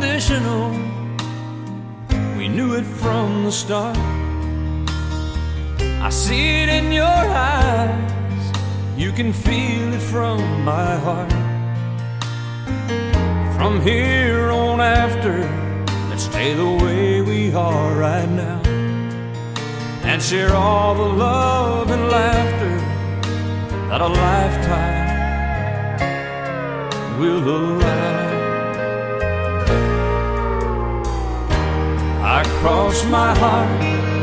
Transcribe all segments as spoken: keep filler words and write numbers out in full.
unconditional. We knew it from the start. I see it in your eyes, you can feel it from my heart. From here on after, let's stay the way we are right now, and share all the love and laughter that a lifetime will allow. I cross my heart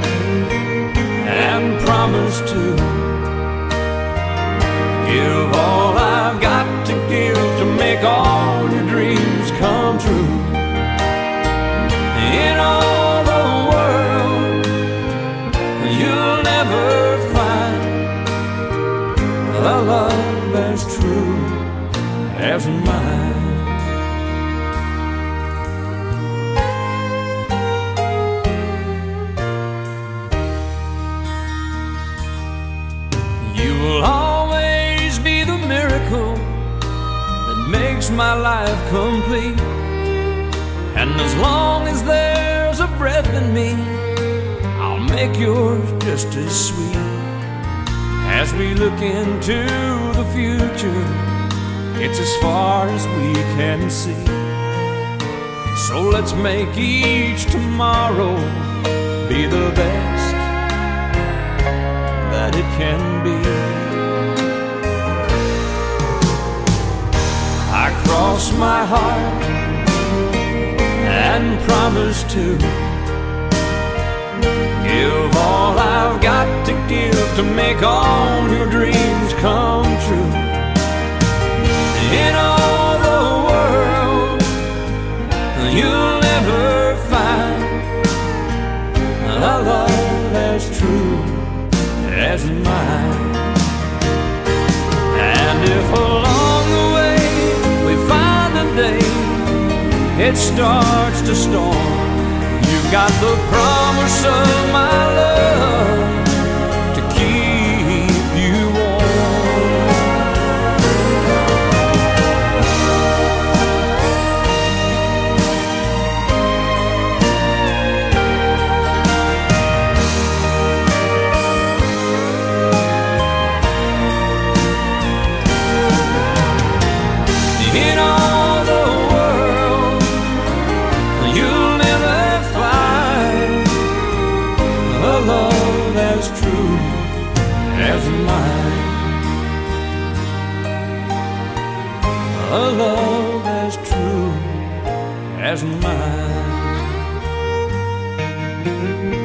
and promise to give all I've got to give to make all your dreams come true. In all the world, you'll never find a love as true as mine. You will always be the miracle that makes my life complete. And as long as there's a breath in me, I'll make yours just as sweet. As we look into the future, it's as far as we can see. So let's make each tomorrow be the best that it can be. I cross my heart and promise to give all I've got to give to make all your dreams come true. In all the world, you'll never find a love as true as mine. And if along the way we find a day it starts to storm, you've got the promise of my love to keep you warm. In all the world, you'll never find a love as true as mine. A love as true as mine.